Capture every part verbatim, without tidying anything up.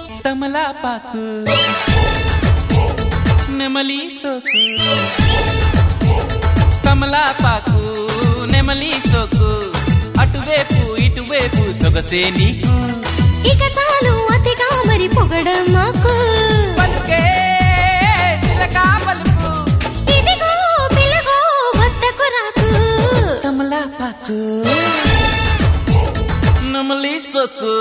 తమలపాకు నెమలి సోకు తమలపాకు నెమలి సోకు అటువైపు ఇటువైపు సొగసే నీకు ఇక చాలు అతిగా మరి పొగడం మాకు పలుకే చిలకా పలుకు ఇదిగో పిలగో వద్దకు రాకు తమలపాకు నెమలి సోకు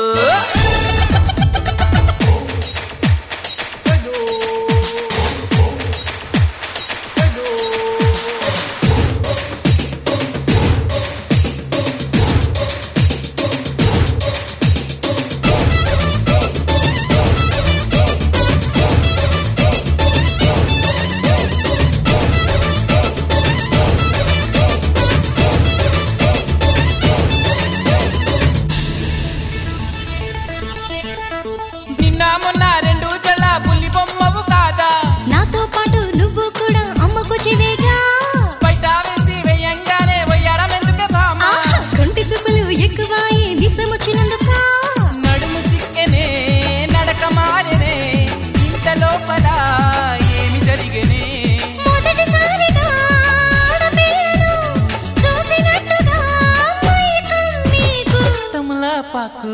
మొన్న రెండు జల పులి బొమ్మవు కాదా నాతో పాటు నువ్వు కూడా అమ్మకు చివేగా బయట వేసి వేయంగానే వయ్యారం ఎందుకే భామ కంటి చూపులు ఎక్కువాయి విసమొచ్చినందుక నడుము చిక్కెనే నడక మారెనే ఇంత లోపల ఏమి జరిగేనే మొదటిసారిగా ఆడపిల్లను చూసినట్టుగా మైకం నీకు తమలపాకు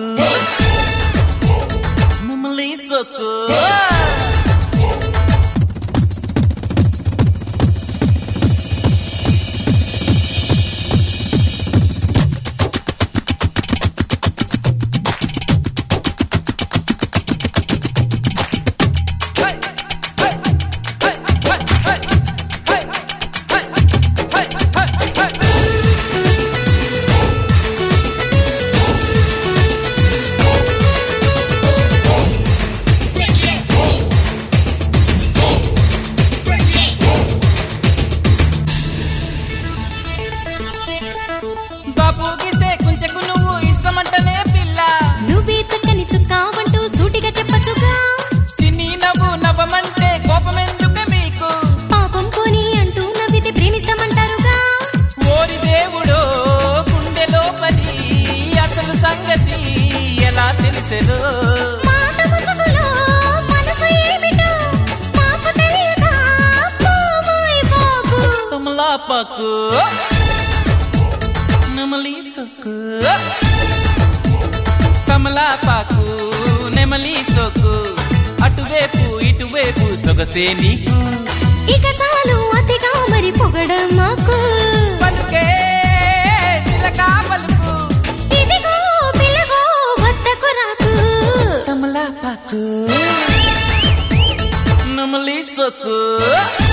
నెమలి సోకు బాబు గిసే కుంచెకు నువ్వు ఇష్టమంటనే పిల్ల నువ్వే చక్కని చుక్కావంటూ సూటిగా చెప్పచ్చుగా చిన్ని నవ్వు నవ్వమంటే కోపం ఎందుకు మీకు పాపం పోని అంటూ నవ్వితే ప్రేమిస్తామంటారుగా ఓరి దేవుడో గుండె లోపలి అసలు సంగతి ఎలా తెలిసెదో మాట ముసుగులో మనసు ఏమిటో మాకు తెలియదా పోవోయ్ బాబు తమలపాకు నెమలి సోకు తమలపాకు నెమలి సోకు అటువైపు ఇటువైపు సొగసే నీకు ఇక చాలు అతిగా మరి పొగడం మాకు పలుకే చిలకా పలుకు ఇదిగో పిలగో వద్దకు రాకు తమలపాకు నెమలి సోకు